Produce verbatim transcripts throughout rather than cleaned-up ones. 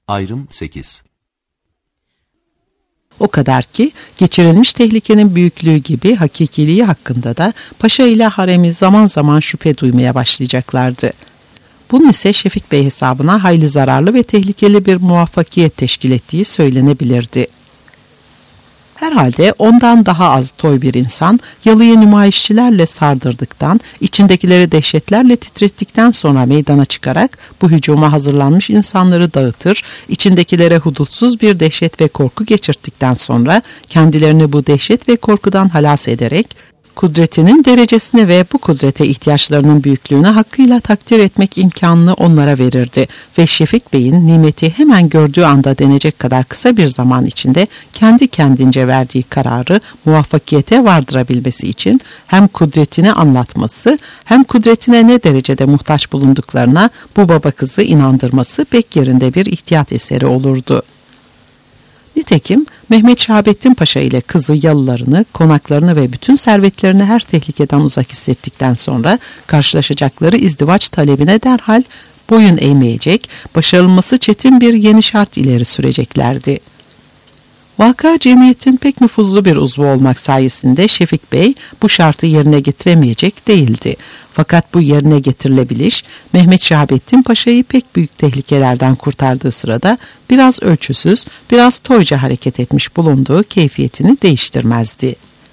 Ayrım sekiz. O kadar ki geçirilmiş tehlikenin büyüklüğü gibi hakikiliği hakkında da paşa ile haremi zaman zaman şüphe duymaya başlayacaklardı. Bunun ise Şefik Bey hesabına hayli zararlı ve tehlikeli bir muvaffakiyet teşkil ettiği söylenebilirdi. Herhalde ondan daha az toy bir insan yalıyı nümayişçilerle sardırdıktan, içindekileri dehşetlerle titrettikten sonra meydana çıkarak bu hücuma hazırlanmış insanları dağıtır, içindekilere hudutsuz bir dehşet ve korku geçirttikten sonra kendilerini bu dehşet ve korkudan halas ederek, kudretinin derecesini ve bu kudrete ihtiyaçlarının büyüklüğünü hakkıyla takdir etmek imkanını onlara verirdi ve Şefik Bey'in nimeti hemen gördüğü anda denecek kadar kısa bir zaman içinde kendi kendince verdiği kararı muvaffakiyete vardırabilmesi için hem kudretini anlatması hem kudretine ne derecede muhtaç bulunduklarına bu baba kızı inandırması pek yerinde bir ihtiyat eseri olurdu. Nitekim Mehmet Şahabettin Paşa ile kızı yalılarını, konaklarını ve bütün servetlerini her tehlikeden uzak hissettikten sonra karşılaşacakları izdivaç talebine derhal boyun eğmeyecek, başarılması çetin bir yeni şart ileri süreceklerdi. Vaka cemiyetin pek nüfuzlu bir uzvu olmak sayesinde Şefik Bey bu şartı yerine getiremeyecek değildi. Fakat bu yerine getirilebiliş, Mehmet Şahabettin Paşa'yı pek büyük tehlikelerden kurtardığı sırada biraz ölçüsüz, biraz toyca hareket etmiş bulunduğu keyfiyetini değiştirmezdi.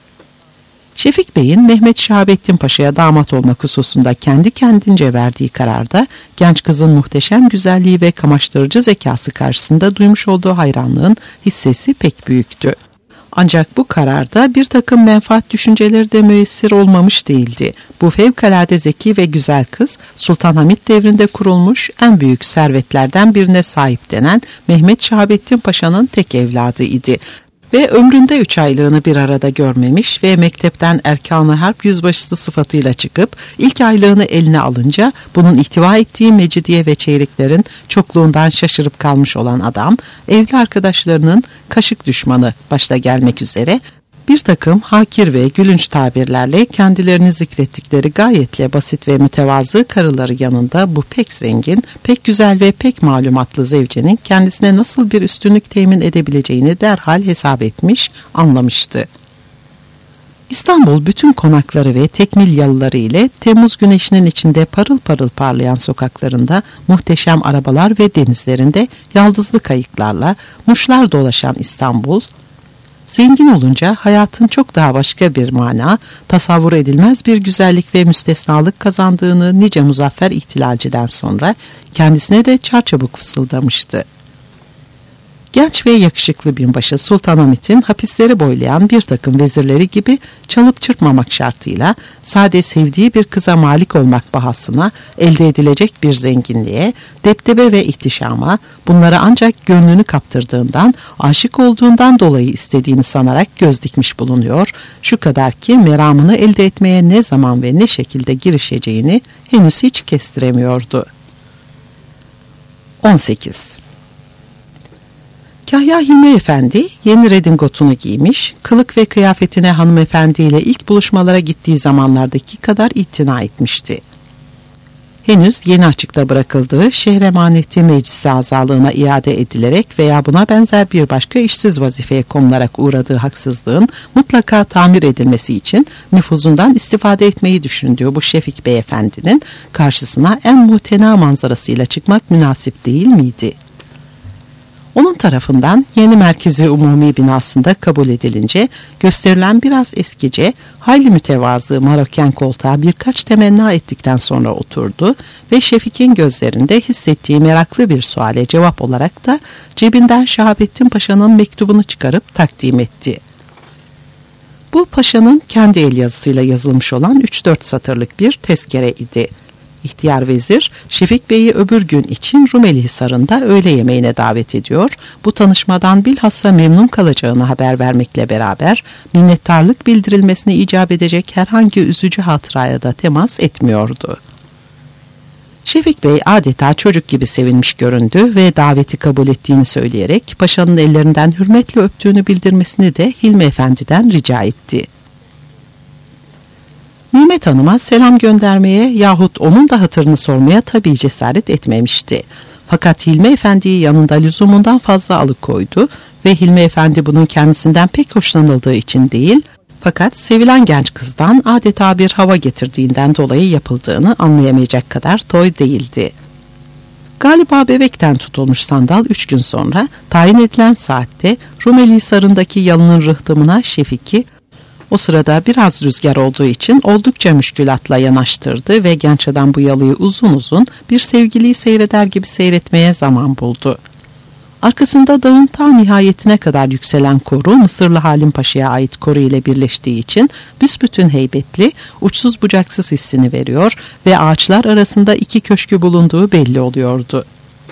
Şefik Bey'in Mehmet Şahabettin Paşa'ya damat olmak hususunda kendi kendince verdiği kararda genç kızın muhteşem güzelliği ve kamaştırıcı zekası karşısında duymuş olduğu hayranlığın hissesi pek büyüktü. Ancak bu kararda bir takım menfaat düşünceleri de müessir olmamış değildi. Bu fevkalade zeki ve güzel kız Sultan Hamit devrinde kurulmuş en büyük servetlerden birine sahip denen Mehmet Şahabettin Paşa'nın tek evladı idi. Ve ömründe üç aylığını bir arada görmemiş ve mektepten erkan-ı harp yüzbaşısı sıfatıyla çıkıp ilk aylığını eline alınca bunun ihtiva ettiği mecidiye ve çeyreklerin çokluğundan şaşırıp kalmış olan adam, evli arkadaşlarının kaşık düşmanı başta gelmek üzere bir takım hakir ve gülünç tabirlerle kendilerini zikrettikleri gayetle basit ve mütevazı karıları yanında bu pek zengin, pek güzel ve pek malumatlı zevcenin kendisine nasıl bir üstünlük temin edebileceğini derhal hesap etmiş, anlamıştı. İstanbul bütün konakları ve tekmil yalıları ile Temmuz güneşinin içinde parıl parıl parlayan sokaklarında, muhteşem arabalar ve denizlerinde yaldızlı kayıklarla muşlar dolaşan İstanbul, zengin olunca hayatın çok daha başka bir mana, tasavvur edilmez bir güzellik ve müstesnalık kazandığını nice muzaffer ihtilalciden sonra kendisine de çarçabuk fısıldamıştı. Genç ve yakışıklı binbaşı Sultan Hamit'in hapisleri boylayan bir takım vezirleri gibi çalıp çırpmamak şartıyla sade sevdiği bir kıza malik olmak bahasına elde edilecek bir zenginliğe, deptebe ve ihtişama, bunlara ancak gönlünü kaptırdığından, aşık olduğundan dolayı istediğini sanarak göz dikmiş bulunuyor, şu kadar ki meramını elde etmeye ne zaman ve ne şekilde girişeceğini henüz hiç kestiremiyordu. on sekiz. Kahya Hilmi Efendi yeni redingotunu giymiş, kılık ve kıyafetine hanımefendiyle ilk buluşmalara gittiği zamanlardaki kadar itina etmişti. Henüz yeni açıkta bırakıldığı şehir emaneti meclisi azalığına iade edilerek veya buna benzer bir başka işsiz vazifeye konularak uğradığı haksızlığın mutlaka tamir edilmesi için nüfuzundan istifade etmeyi düşündüğü bu Şefik Beyefendinin karşısına en muhtena manzarasıyla çıkmak münasip değil miydi? Onun tarafından yeni merkezi umumi binasında kabul edilince gösterilen biraz eskice, hayli mütevazı Maroken koltuğa birkaç temenna ettikten sonra oturdu ve Şefik'in gözlerinde hissettiği meraklı bir suale cevap olarak da cebinden Şahabettin Paşa'nın mektubunu çıkarıp takdim etti. Bu Paşa'nın kendi el yazısıyla yazılmış olan üç dört satırlık bir tezkere idi. İhtiyar vezir, Şefik Bey'i öbür gün için Rumeli Hisarı'nda öğle yemeğine davet ediyor, bu tanışmadan bilhassa memnun kalacağını haber vermekle beraber, minnettarlık bildirilmesini icap edecek herhangi üzücü hatıraya da temas etmiyordu. Şefik Bey adeta çocuk gibi sevinmiş göründü ve daveti kabul ettiğini söyleyerek, paşanın ellerinden hürmetle öptüğünü bildirmesini de Hilmi Efendi'den rica etti. Nimet Hanım'a selam göndermeye yahut onun da hatırını sormaya tabii cesaret etmemişti. Fakat Hilmi Efendi'yi yanında lüzumundan fazla alıkoydu ve Hilmi Efendi bunun kendisinden pek hoşlanıldığı için değil, fakat sevilen genç kızdan adeta bir hava getirdiğinden dolayı yapıldığını anlayamayacak kadar toy değildi. Galiba bebekten tutulmuş sandal üç gün sonra tayin edilen saatte Rumelihisar'ındaki yalının rıhtımına Şefik'i, o sırada biraz rüzgar olduğu için oldukça müşkülatla yanaştırdı ve genç adam bu yalıyı uzun uzun bir sevgiliyi seyreder gibi seyretmeye zaman buldu. Arkasında dağın ta nihayetine kadar yükselen koru Mısırlı Halim Paşa'ya ait koru ile birleştiği için büsbütün heybetli, uçsuz bucaksız hissini veriyor ve ağaçlar arasında iki köşkü bulunduğu belli oluyordu.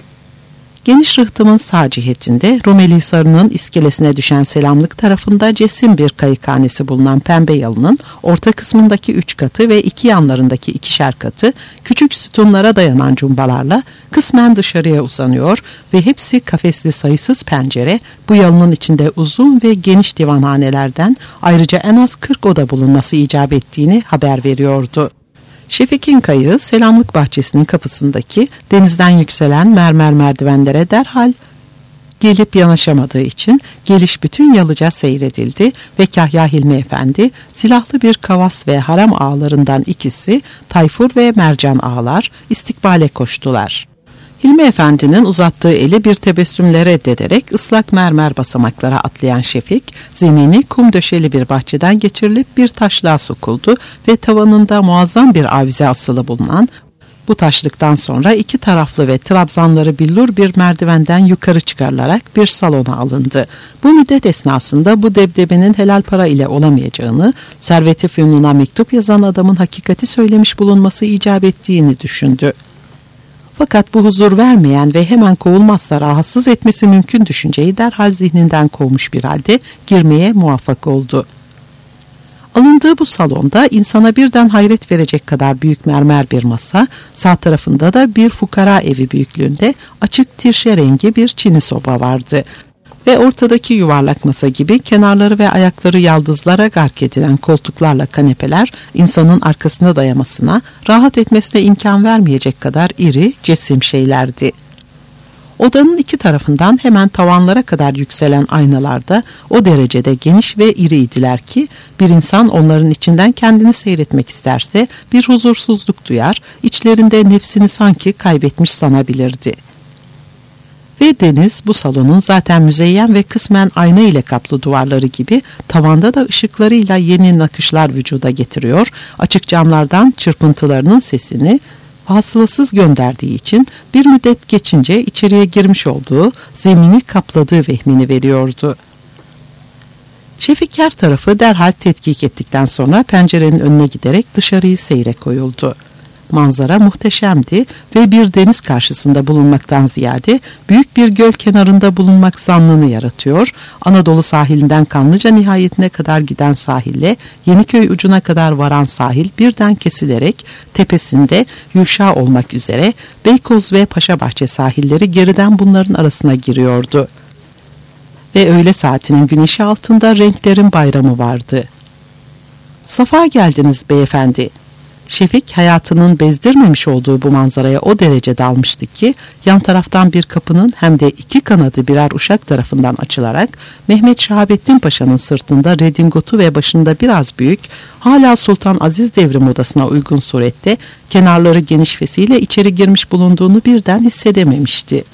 Geniş rıhtımın sağ cihetinde Rumelihisar'ının iskelesine düşen Selamlık tarafında cesim bir kayıkhanesi bulunan pembe yalının orta kısmındaki üç katı ve iki yanlarındaki ikişer katı küçük sütunlara dayanan cumbalarla kısmen dışarıya uzanıyor ve hepsi kafesli sayısız pencere, bu yalının içinde uzun ve geniş divanhanelerden ayrıca en az kırk oda bulunması icap ettiğini haber veriyordu. Şefik'in kayığı Selamlık bahçesinin kapısındaki denizden yükselen mermer merdivenlere derhal gelip yanaşamadığı için geliş bütün yalıca seyredildi ve Kahya Hilmi Efendi silahlı bir kavas ve haram ağalarından ikisi Tayfur ve Mercan ağalar istikbale koştular. Hilmi Efendi'nin uzattığı eli bir tebessümle reddederek ıslak mermer basamaklara atlayan Şefik, zemini kum döşeli bir bahçeden geçirilip bir taşlığa sokuldu ve tavanında muazzam bir avize asılı bulunan, bu taşlıktan sonra iki taraflı ve trabzanları billur bir merdivenden yukarı çıkarılarak bir salona alındı. Bu müddet esnasında bu debdebenin helal para ile olamayacağını, Servet-i Fünun'a mektup yazan adamın hakikati söylemiş bulunması icap ettiğini düşündü. Fakat bu huzur vermeyen ve hemen kovulmazsa rahatsız etmesi mümkün düşünceyi derhal zihninden kovmuş bir halde girmeye muvaffak oldu. Alındığı bu salonda insana birden hayret verecek kadar büyük mermer bir masa, sağ tarafında da bir fukara evi büyüklüğünde açık tirşe rengi bir çini soba vardı. Ve ortadaki yuvarlak masa gibi kenarları ve ayakları yaldızlara gark edilen koltuklarla kanepeler insanın arkasına dayamasına, rahat etmesine imkan vermeyecek kadar iri, cesim şeylerdi. Odanın iki tarafından hemen tavanlara kadar yükselen aynalarda o derecede geniş ve iriydiler ki bir insan onların içinden kendini seyretmek isterse bir huzursuzluk duyar, içlerinde nefsini sanki kaybetmiş sanabilirdi. Ve deniz bu salonun zaten müzeyyen ve kısmen ayna ile kaplı duvarları gibi tavanda da ışıklarıyla yeni nakışlar vücuda getiriyor, açık camlardan çırpıntılarının sesini fasılasız gönderdiği için bir müddet geçince içeriye girmiş olduğu, zemini kapladığı vehmini veriyordu. Şefik her tarafı derhal tetkik ettikten sonra pencerenin önüne giderek dışarıyı seyre koyuldu. Manzara muhteşemdi ve bir deniz karşısında bulunmaktan ziyade büyük bir göl kenarında bulunmak zannını yaratıyor. Anadolu sahilinden Kanlıca nihayetine kadar giden sahille Yeniköy ucuna kadar varan sahil birden kesilerek tepesinde Yuşa olmak üzere Beykoz ve Paşabahçe sahilleri geriden bunların arasına giriyordu. Ve öğle saatinin güneşi altında renklerin bayramı vardı. "Safa geldiniz beyefendi." Şefik hayatının bezdirmemiş olduğu bu manzaraya o derece dalmıştı ki yan taraftan bir kapının hem de iki kanadı birer uşak tarafından açılarak Mehmet Şahabettin Paşa'nın sırtında redingotu ve başında biraz büyük, hala Sultan Aziz devri modasına uygun surette kenarları geniş fesiyle içeri girmiş bulunduğunu birden hissedememişti.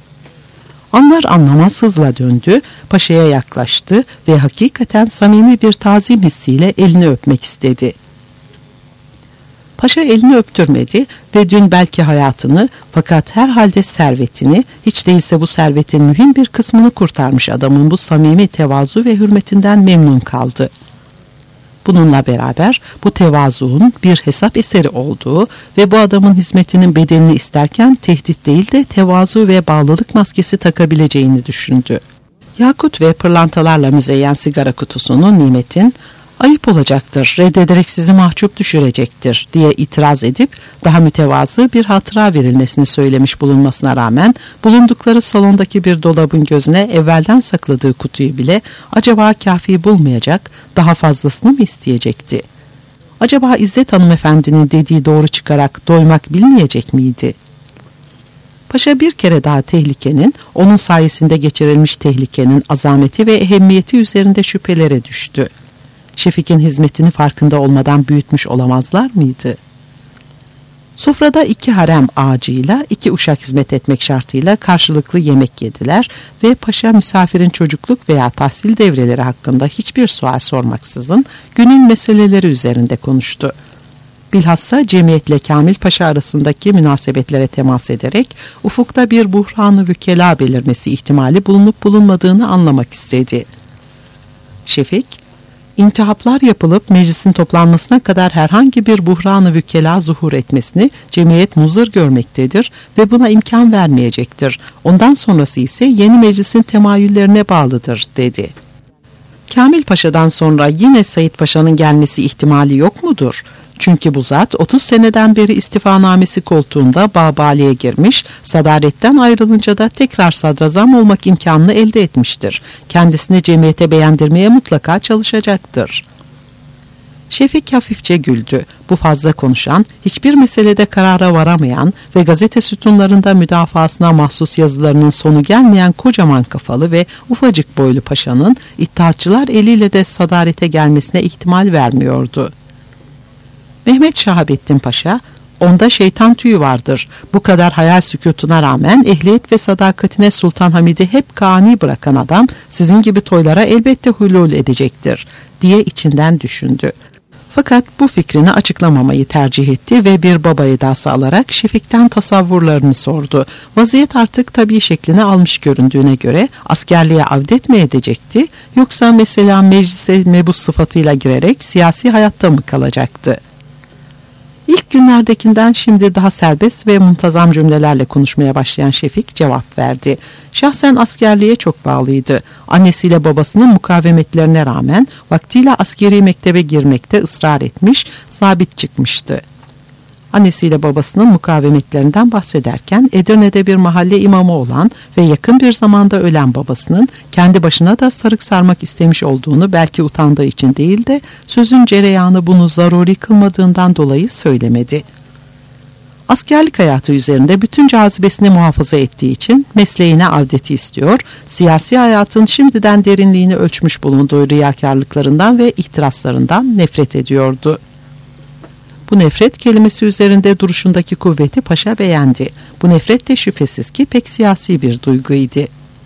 Anlar anlamaz hızla döndü, paşaya yaklaştı ve hakikaten samimi bir tazim hissiyle elini öpmek istedi. Paşa elini öptürmedi ve dün belki hayatını, fakat herhalde servetini, hiç değilse bu servetin mühim bir kısmını kurtarmış adamın bu samimi tevazu ve hürmetinden memnun kaldı. Bununla beraber bu tevazuun bir hesap eseri olduğu ve bu adamın hizmetinin bedelini isterken tehdit değil de tevazu ve bağlılık maskesi takabileceğini düşündü. Yakut ve pırlantalarla müzeyyen sigara kutusunu nimetin, "Ayıp olacaktır, reddederek sizi mahcup düşürecektir" diye itiraz edip daha mütevazı bir hatıra verilmesini söylemiş bulunmasına rağmen bulundukları salondaki bir dolabın gözüne evvelden sakladığı kutuyu bile acaba kafi bulmayacak, daha fazlasını mı isteyecekti? Acaba İzzet hanımefendinin dediği doğru çıkarak doymak bilmeyecek miydi? Paşa bir kere daha tehlikenin, onun sayesinde geçirilmiş tehlikenin azameti ve ehemmiyeti üzerinde şüphelere düştü. Şefik'in hizmetini farkında olmadan büyütmüş olamazlar mıydı? Sofrada iki harem ağacıyla iki uşak hizmet etmek şartıyla karşılıklı yemek yediler ve paşa misafirin çocukluk veya tahsil devreleri hakkında hiçbir sual sormaksızın günün meseleleri üzerinde konuştu. Bilhassa cemiyetle Kamil Paşa arasındaki münasebetlere temas ederek ufukta bir buhranı vükela belirmesi ihtimali bulunup bulunmadığını anlamak istedi. Şefik, İntihaplar yapılıp meclisin toplanmasına kadar herhangi bir buhran-ı vükela zuhur etmesini cemiyet muzır görmektedir ve buna imkan vermeyecektir. Ondan sonrası ise yeni meclisin temayüllerine bağlıdır, dedi. Kamil Paşa'dan sonra yine Said Paşa'nın gelmesi ihtimali yok mudur? Çünkü bu zat otuz seneden beri istifanamesi koltuğunda Babali'ye girmiş, sadaretten ayrılınca da tekrar sadrazam olmak imkanını elde etmiştir. Kendisini cemiyete beğendirmeye mutlaka çalışacaktır. Şefik hafifçe güldü. Bu fazla konuşan, hiçbir meselede karara varamayan ve gazete sütunlarında müdafasına mahsus yazılarının sonu gelmeyen kocaman kafalı ve ufacık boylu paşanın İttihatçılar eliyle de sadarete gelmesine ihtimal vermiyordu. Mehmet Şahabettin Paşa, onda şeytan tüyü vardır. Bu kadar hayal sükutuna rağmen ehliyet ve sadakatine Sultan Hamid'i hep kani bırakan adam sizin gibi toylara elbette hulul edecektir, diye içinden düşündü. Fakat bu fikrini açıklamamayı tercih etti ve bir baba edası alarak Şefik'ten tasavvurlarını sordu. Vaziyet artık tabii şeklini almış göründüğüne göre askerliğe avdet mi edecekti, yoksa mesela meclise mebus sıfatıyla girerek siyasi hayatta mı kalacaktı? İlk günlerdekinden şimdi daha serbest ve muntazam cümlelerle konuşmaya başlayan Şefik cevap verdi. Şahsen askerliğe çok bağlıydı. Annesiyle babasının mukavemetlerine rağmen vaktiyle askeri mektebe girmekte ısrar etmiş, sabit çıkmıştı. Annesiyle babasının mukavemetlerinden bahsederken Edirne'de bir mahalle imamı olan ve yakın bir zamanda ölen babasının kendi başına da sarık sarmak istemiş olduğunu belki utandığı için değil de sözün cereyanı bunu zaruri kılmadığından dolayı söylemedi. Askerlik hayatı üzerinde bütün cazibesini muhafaza ettiği için mesleğine avdeti istiyor, siyasi hayatın şimdiden derinliğini ölçmüş bulunduğu riyakarlıklarından ve ihtiraslarından nefret ediyordu. Bu nefret kelimesi üzerinde duruşundaki kuvveti paşa beğendi. Bu nefret de şüphesiz ki pek siyasi bir duyguydu.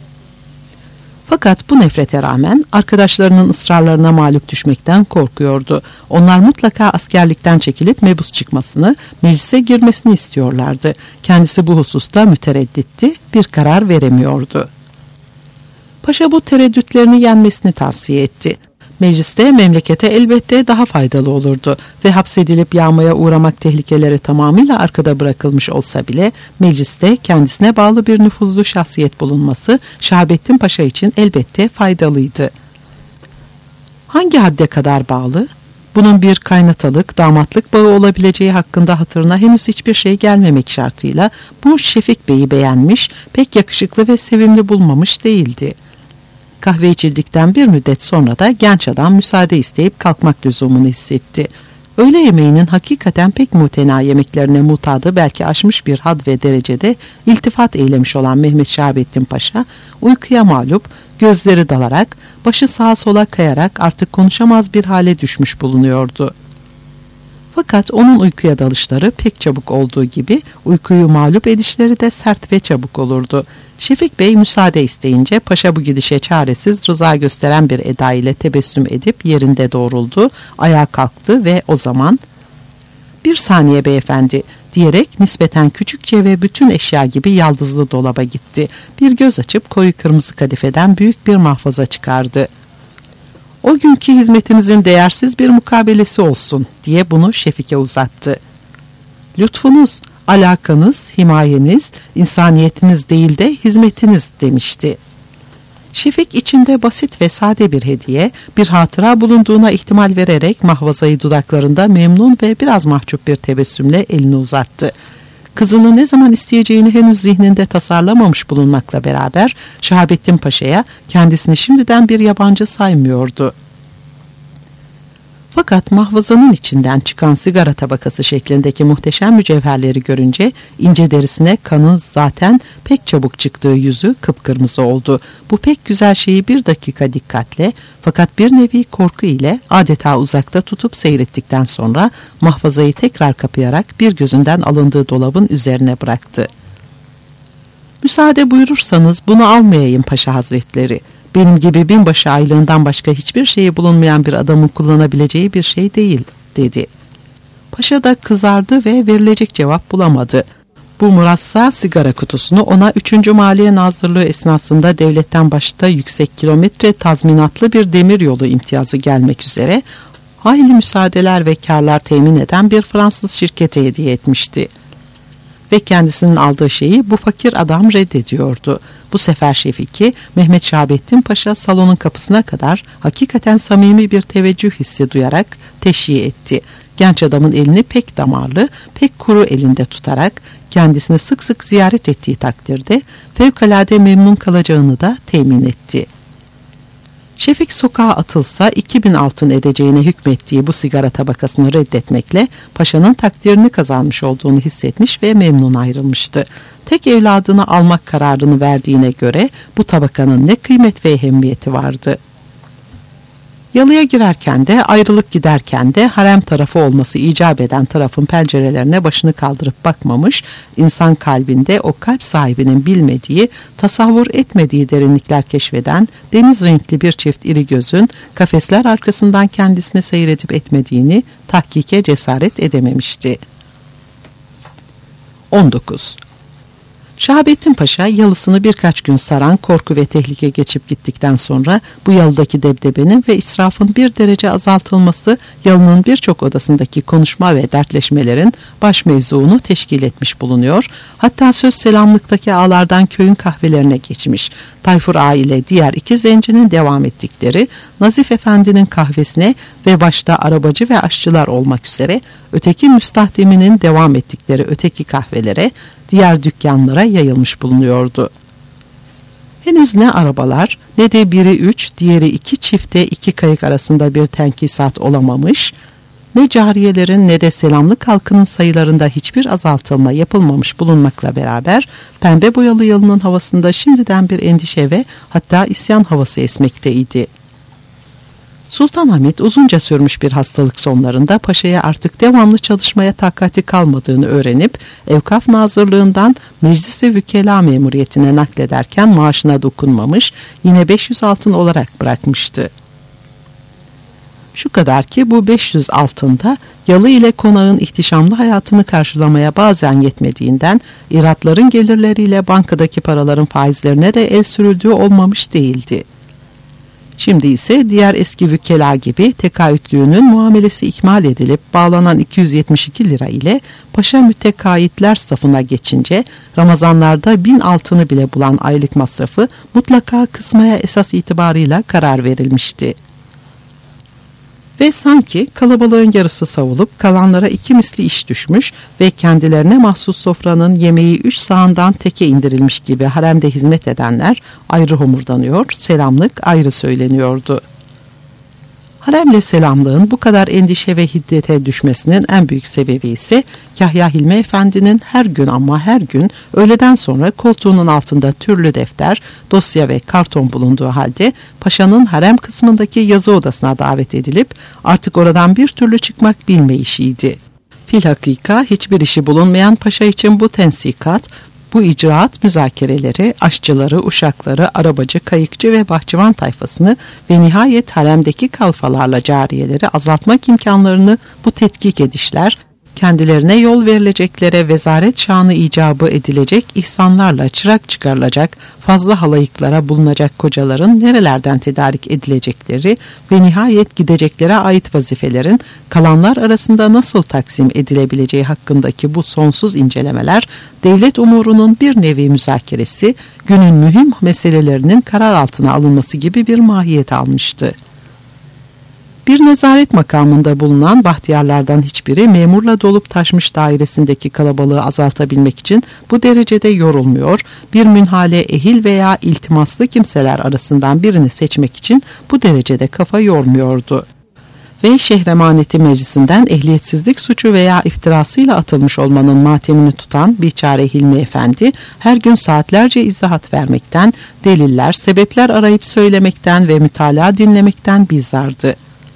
Fakat bu nefrete rağmen arkadaşlarının ısrarlarına mağlup düşmekten korkuyordu. Onlar mutlaka askerlikten çekilip mebus çıkmasını, meclise girmesini istiyorlardı. Kendisi bu hususta müteredditti, bir karar veremiyordu. Paşa bu tereddütlerini yenmesini tavsiye etti. Mecliste memlekete elbette daha faydalı olurdu ve hapsedilip yağmaya uğramak tehlikeleri tamamıyla arkada bırakılmış olsa bile mecliste kendisine bağlı bir nüfuzlu şahsiyet bulunması Şahabettin Paşa için elbette faydalıydı. Hangi hadde kadar bağlı? Bunun bir kaynatalık, damatlık bağı olabileceği hakkında hatırına henüz hiçbir şey gelmemek şartıyla bu Şefik Bey'i beğenmiş, pek yakışıklı ve sevimli bulmamış değildi. Kahve içildikten bir müddet sonra da genç adam müsaade isteyip kalkmak lüzumunu hissetti. Öğle yemeğinin hakikaten pek mutena yemeklerine mutadı belki aşmış bir had ve derecede iltifat eylemiş olan Mehmet Şahabettin Paşa uykuya mağlup, gözleri dalarak, başı sağa sola kayarak artık konuşamaz bir hale düşmüş bulunuyordu. Fakat onun uykuya dalışları pek çabuk olduğu gibi uykuyu mağlup edişleri de sert ve çabuk olurdu. Şefik Bey müsaade isteyince paşa bu gidişe çaresiz rıza gösteren bir eda ile tebessüm edip yerinde doğruldu, ayağa kalktı ve o zaman "Bir saniye beyefendi" diyerek nispeten küçükçe ve bütün eşya gibi yaldızlı dolaba gitti. Bir göz açıp koyu kırmızı kadifeden büyük bir mahfaza çıkardı. "O günkü hizmetinizin değersiz bir mukabelesi olsun" diye bunu Şefik'e uzattı. "Lütfunuz, alakanız, himayeniz, insaniyetiniz değil de hizmetiniz" demişti. Şefik içinde basit ve sade bir hediye, bir hatıra bulunduğuna ihtimal vererek mahvazayı dudaklarında memnun ve biraz mahcup bir tebessümle elini uzattı. Kızını ne zaman isteyeceğini henüz zihninde tasarlamamış bulunmakla beraber Şahabettin Paşa'ya kendisini şimdiden bir yabancı saymıyordu. Fakat mahvazanın içinden çıkan sigara tabakası şeklindeki muhteşem mücevherleri görünce ince derisine kanın zaten pek çabuk çıktığı yüzü kıpkırmızı oldu. Bu pek güzel şeyi bir dakika dikkatle fakat bir nevi korku ile adeta uzakta tutup seyrettikten sonra mahfazayı tekrar kapayarak bir gözünden alındığı dolabın üzerine bıraktı. "Müsaade buyurursanız bunu almayayım Paşa Hazretleri. Benim gibi binbaşı aylığından başka hiçbir şeyi bulunmayan bir adamın kullanabileceği bir şey değil," dedi. Paşa da kızardı ve verilecek cevap bulamadı. Bu murassa sigara kutusunu ona üçüncü Maliye Nazırlığı esnasında devletten başta yüksek kilometre tazminatlı bir demir yolu imtiyazı gelmek üzere hayli müsaadeler ve karlar temin eden bir Fransız şirkete hediye etmişti. Ve kendisinin aldığı şeyi bu fakir adam reddediyordu. Bu sefer Şefik'i Mehmet Şahabettin Paşa salonun kapısına kadar hakikaten samimi bir teveccüh hissi duyarak teşhi etti. Genç adamın elini pek damarlı, pek kuru elinde tutarak kendisini sık sık ziyaret ettiği takdirde fevkalade memnun kalacağını da temin etti. Şefik sokağa atılsa iki bin altın edeceğine hükmettiği bu sigara tabakasını reddetmekle paşanın takdirini kazanmış olduğunu hissetmiş ve memnun ayrılmıştı. Tek evladını almak kararını verdiğine göre bu tabakanın ne kıymet ve ehemmiyeti vardı. Yalıya girerken de ayrılıp giderken de harem tarafı olması icap eden tarafın pencerelerine başını kaldırıp bakmamış, insan kalbinde o kalp sahibinin bilmediği, tasavvur etmediği derinlikler keşfeden deniz renkli bir çift iri gözün kafesler arkasından kendisini seyredip etmediğini tahkike cesaret edememişti. on dokuz. Şahabettin Paşa yalısını birkaç gün saran korku ve tehlike geçip gittikten sonra bu yalıdaki debdebenin ve israfın bir derece azaltılması yalının birçok odasındaki konuşma ve dertleşmelerin baş mevzuunu teşkil etmiş bulunuyor. Hatta söz selamlıktaki ağalardan köyün kahvelerine geçmiş. Tayfur Ağa ile diğer iki zencinin devam ettikleri Nazif Efendi'nin kahvesine ve başta arabacı ve aşçılar olmak üzere öteki müstahdeminin devam ettikleri öteki kahvelere, diğer dükkanlara yayılmış bulunuyordu. Henüz ne arabalar ne de biri üç, diğeri iki çifte iki kayık arasında bir tenkisat olamamış, ne cariyelerin ne de selamlık halkının sayılarında hiçbir azaltılma yapılmamış bulunmakla beraber pembe boyalı yalının havasında şimdiden bir endişe ve hatta isyan havası esmekteydi. Sultanahmet uzunca sürmüş bir hastalık sonlarında paşaya artık devamlı çalışmaya takati kalmadığını öğrenip Evkaf Nazırlığından Meclis-i Vükela memuriyetine naklederken maaşına dokunmamış, yine beş yüz altın olarak bırakmıştı. Şu kadar ki bu beş yüz altında yalı ile konağın ihtişamlı hayatını karşılamaya bazen yetmediğinden iratların gelirleriyle bankadaki paraların faizlerine de el sürüldüğü olmamış değildi. Şimdi ise diğer eski vükela gibi tekaütlüğünün muamelesi ikmal edilip bağlanan iki yüz yetmiş iki lira ile paşa mütekaitler safına geçince Ramazanlarda bin altını bile bulan aylık masrafı mutlaka kısmaya esas itibarıyla karar verilmişti. Ve sanki kalabalığın yarısı savulup kalanlara iki misli iş düşmüş ve kendilerine mahsus sofranın yemeği üç sağından teke indirilmiş gibi haremde hizmet edenler ayrı homurdanıyor, selamlık ayrı söyleniyordu. Haremle selamlığın bu kadar endişe ve hiddete düşmesinin en büyük sebebi ise Kahya Hilmi Efendi'nin her gün ama her gün öğleden sonra koltuğunun altında türlü defter, dosya ve karton bulunduğu halde paşanın harem kısmındaki yazı odasına davet edilip artık oradan bir türlü çıkmak bilmeyişiydi. Filhakika hiçbir işi bulunmayan paşa için bu tensikat, bu icraat müzakereleri, aşçıları, uşakları, arabacı, kayıkçı ve bahçıvan tayfasını ve nihayet haremdeki kalfalarla cariyeleri azaltmak imkanlarını bu tetkik edişler, kendilerine yol verileceklere vezaret şanı icabı edilecek ihsanlarla çırak çıkarılacak fazla halayıklara bulunacak kocaların nerelerden tedarik edilecekleri ve nihayet gideceklere ait vazifelerin kalanlar arasında nasıl taksim edilebileceği hakkındaki bu sonsuz incelemeler, devlet umurunun bir nevi müzakeresi, günün mühim meselelerinin karar altına alınması gibi bir mahiyet almıştı. Bir nezaret makamında bulunan bahtiyarlardan hiçbiri memurla dolup taşmış dairesindeki kalabalığı azaltabilmek için bu derecede yorulmuyor, bir münhale ehil veya iltimaslı kimseler arasından birini seçmek için bu derecede kafa yormuyordu. ve Şehremaneti Meclisi'nden ehliyetsizlik suçu veya iftirasıyla atılmış olmanın matemini tutan biçare Hilmi Efendi her gün saatlerce izahat vermekten, deliller, sebepler arayıp söylemekten ve mütalaa dinlemekten bizzardı.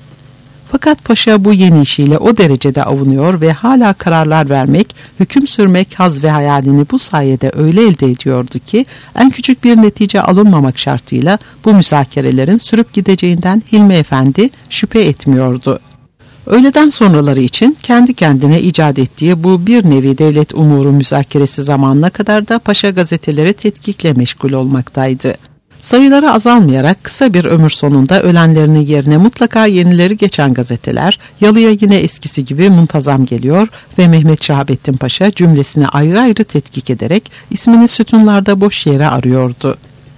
Fakat paşa bu yeni işiyle o derecede avunuyor ve hala kararlar vermek, hüküm sürmek, haz ve hayalini bu sayede öyle elde ediyordu ki en küçük bir netice alınmamak şartıyla bu müzakerelerin sürüp gideceğinden Hilmi Efendi şüphe etmiyordu. Öğleden sonraları için kendi kendine icat ettiği bu bir nevi devlet umuru müzakeresi zamanına kadar da paşa gazeteleri tetkikle meşgul olmaktaydı. Sayıları azalmayarak kısa bir ömür sonunda ölenlerinin yerine mutlaka yenileri geçen gazeteler Yalı'ya yine eskisi gibi muntazam geliyor ve Mehmet Şahabettin Paşa cümlesini ayrı ayrı tetkik ederek ismini sütunlarda boş yere arıyordu.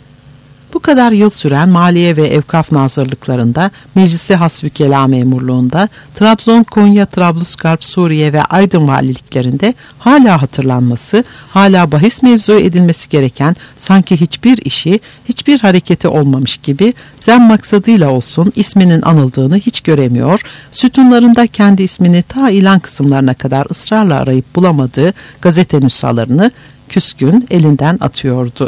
Bu kadar yıl süren Maliye ve Evkaf Nazırlıklarında, Meclisi Hasbükela Memurluğunda, Trabzon, Konya, Trablusgarp, Suriye ve Aydın valiliklerinde hala hatırlanması, hala bahis mevzu edilmesi gereken sanki hiçbir işi, hiçbir hareketi olmamış gibi zem maksadıyla olsun isminin anıldığını hiç göremiyor, sütunlarında kendi ismini ta ilan kısımlarına kadar ısrarla arayıp bulamadığı gazete nüshalarını küskün elinden atıyordu.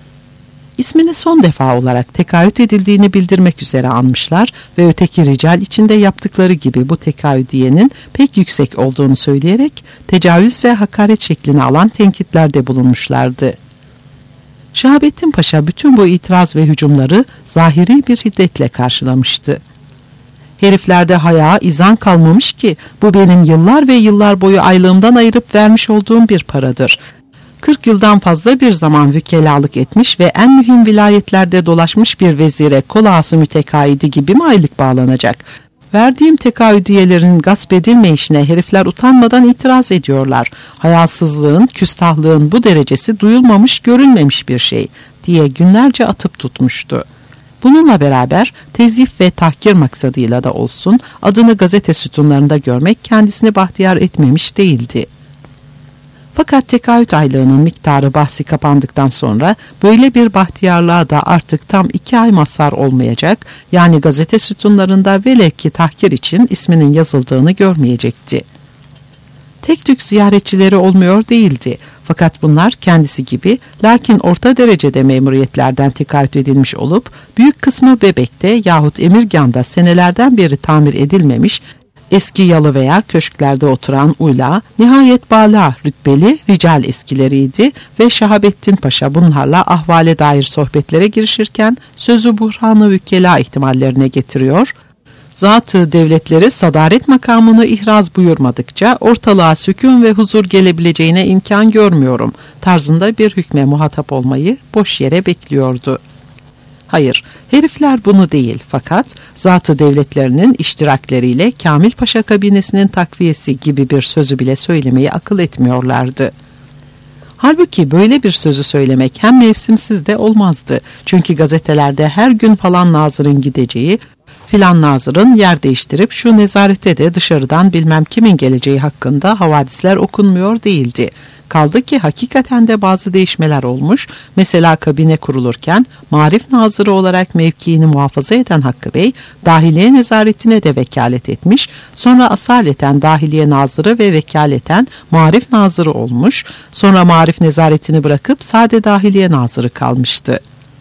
İsmini son defa olarak tekayüt edildiğini bildirmek üzere anmışlar ve öteki rical içinde yaptıkları gibi bu tekayüdiyenin pek yüksek olduğunu söyleyerek tecavüz ve hakaret şeklini alan tenkitlerde bulunmuşlardı. Şahabettin Paşa bütün bu itiraz ve hücumları zahiri bir hiddetle karşılamıştı. Heriflerde haya, izan kalmamış ki bu benim yıllar ve yıllar boyu aylığımdan ayırıp vermiş olduğum bir paradır. kırk yıldan fazla bir zaman vükelalık etmiş ve en mühim vilayetlerde dolaşmış bir vezire kol ağası mütekaidi gibi mi aylık bağlanacak? Verdiğim tekayüdiyelerin gasp edilme işine herifler utanmadan itiraz ediyorlar. Hayasızlığın, küstahlığın bu derecesi duyulmamış, görülmemiş bir şey diye günlerce atıp tutmuştu. Bununla beraber tezyif ve tahkir maksadıyla da olsun adını gazete sütunlarında görmek kendisini bahtiyar etmemiş değildi. Fakat tekayüt aylığının miktarı bahsi kapandıktan sonra böyle bir bahtiyarlığa da artık tam iki ay mazhar olmayacak, yani gazete sütunlarında velev ki tahkir için isminin yazıldığını görmeyecekti. Tek tük ziyaretçileri olmuyor değildi. Fakat bunlar kendisi gibi lakin orta derecede memuriyetlerden tekayüt edilmiş olup büyük kısmı Bebek'te yahut Emirgan'da senelerden beri tamir edilmemiş, eski yalı veya köşklerde oturan uyla, nihayet bala rütbeli rical eskileriydi ve Şahabettin Paşa bunlarla ahvale dair sohbetlere girişirken sözü buhranı vükela ihtimallerine getiriyor, zat-ı devletleri sadaret makamını ihraz buyurmadıkça ortalığa sükun ve huzur gelebileceğine imkan görmüyorum tarzında bir hükme muhatap olmayı boş yere bekliyordu. Hayır, herifler bunu değil fakat zat-ı devletlerinin iştirakleriyle Kamil Paşa kabinesinin takviyesi gibi bir sözü bile söylemeyi akıl etmiyorlardı. Halbuki böyle bir sözü söylemek hem mevsimsiz de olmazdı. Çünkü gazetelerde her gün falan nazırın gideceği, filan nazırın yer değiştirip şu nezarete de dışarıdan bilmem kimin geleceği hakkında havadisler okunmuyor değildi. Kaldı ki hakikaten de bazı değişmeler olmuş. Mesela kabine kurulurken Marif Nazırı olarak mevkiini muhafaza eden Hakkı Bey, Dahiliye Nezaretine de vekalet etmiş. Sonra asaleten Dahiliye Nazırı ve vekaleten Marif Nazırı olmuş. Sonra Marif Nezaretini bırakıp sade Dahiliye Nazırı kalmıştı.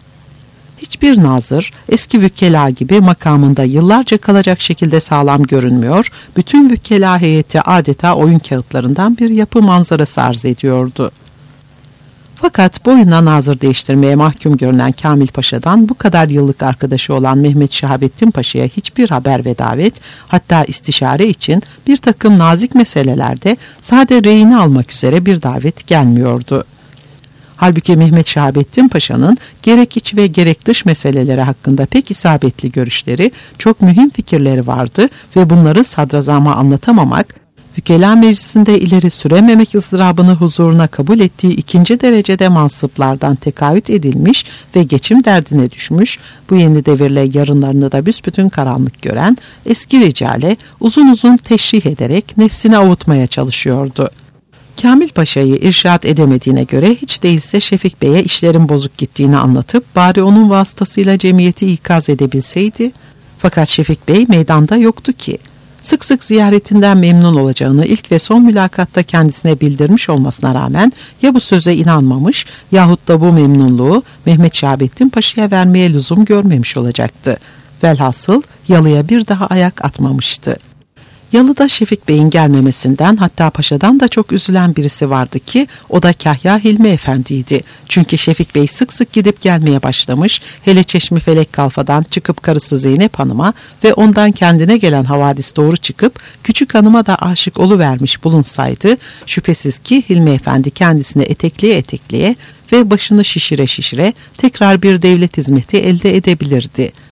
Hiçbir nazır eski vükela gibi makamında yıllarca kalacak şekilde sağlam görünmüyor, bütün vükela heyeti adeta oyun kağıtlarından bir yapı manzarası arz ediyordu. Fakat boyuna nazır değiştirmeye mahkum görünen Kamil Paşa'dan bu kadar yıllık arkadaşı olan Mehmet Şahabettin Paşa'ya hiçbir haber ve davet, hatta istişare için bir takım nazik meselelerde sade reyini almak üzere bir davet gelmiyordu. Halbuki Mehmet Şahabettin Paşa'nın gerek iç ve gerek dış meseleleri hakkında pek isabetli görüşleri, çok mühim fikirleri vardı ve bunları sadrazama anlatamamak, Vükela Meclisi'nde ileri sürememek ızdırabını huzuruna kabul ettiği ikinci derecede mansıplardan tekayüt edilmiş ve geçim derdine düşmüş, bu yeni devirle yarınlarını da büsbütün karanlık gören eski ricale uzun uzun teşrih ederek nefsini avutmaya çalışıyordu. Kamil Paşa'yı irşad edemediğine göre hiç değilse Şefik Bey'e işlerin bozuk gittiğini anlatıp bari onun vasıtasıyla cemiyeti ikaz edebilseydi, Fakat Şefik Bey meydanda yoktu ki. Sık sık ziyaretinden memnun olacağını ilk ve son mülakatta kendisine bildirmiş olmasına rağmen ya bu söze inanmamış yahut da bu memnunluğu Mehmet Şahabettin Paşa'ya vermeye lüzum görmemiş olacaktı. Velhasıl yalıya bir daha ayak atmamıştı. Yalıda Şefik Bey'in gelmemesinden, hatta paşadan da çok üzülen birisi vardı ki o da Kahya Hilmi Efendi'ydi. Çünkü Şefik Bey sık sık gidip gelmeye başlamış, hele Çeşmi-Felek Kalfa'dan çıkıp karısı Zeynep Hanım'a ve ondan kendine gelen havadis doğru çıkıp küçük hanıma da aşık oluvermiş bulunsaydı, şüphesiz ki Hilmi Efendi kendisine etekliye etekliye ve başını şişire şişire tekrar bir devlet hizmeti elde edebilirdi.